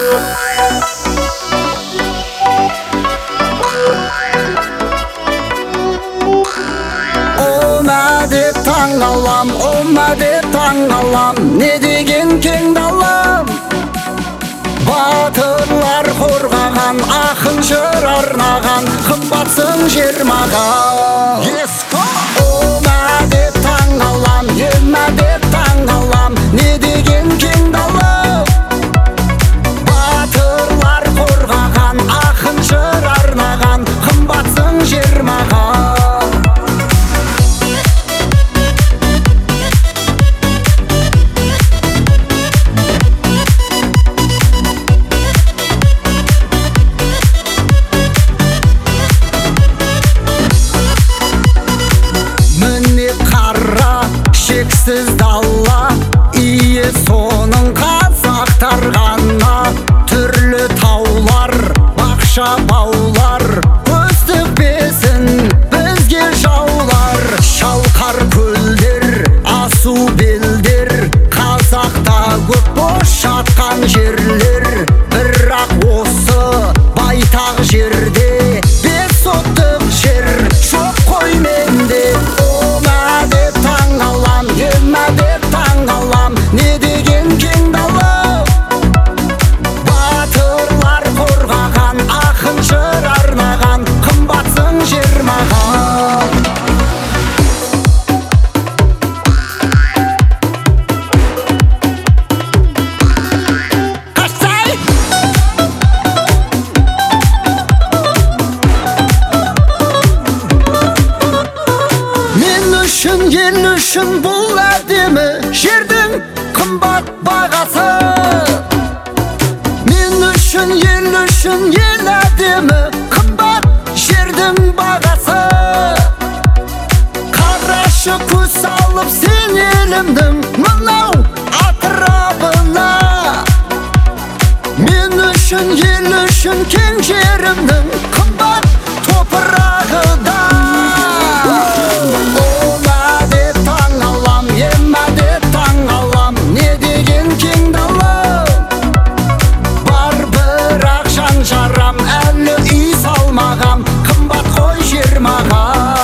таң алам, не деген кең далам. Батырлар қорғаған, ақын жыр арнаған, қымбатсың жер маған. О мәде таң алам, мәде таң алам, не деген кең далам. Батырлар қорғаған, ақын жыр арнаған, қымбатсың жер маған. Шексіз дала, ие соның қазақтар ғана. Түрлі таулар, бақша баулар, көз тікпесін бізге жаулар. Шалқар көлдер, асу белдер, қазақта көп бос жатқан жерлер. Бірақ осы байтақ жерде бес соттық жер жоқ қой менде. Мәде таң алам, не деген кең дала. Батырлар қорғаған, ақын жыр арнаған, қымбатсың жер маған. Мен үшін, ел үшін бұл әдемі жердің қымбат бағасы. Мен үшін, ел үшін, ел әдемі қымбат жердің бағасы. Қарашы көз салып сен елімнің мынау атырабына. Мен үшін, ел үшін кең жерімнің қымбат топырағы да. Жарам әлі үй салмағам, қымбат қой жер маған.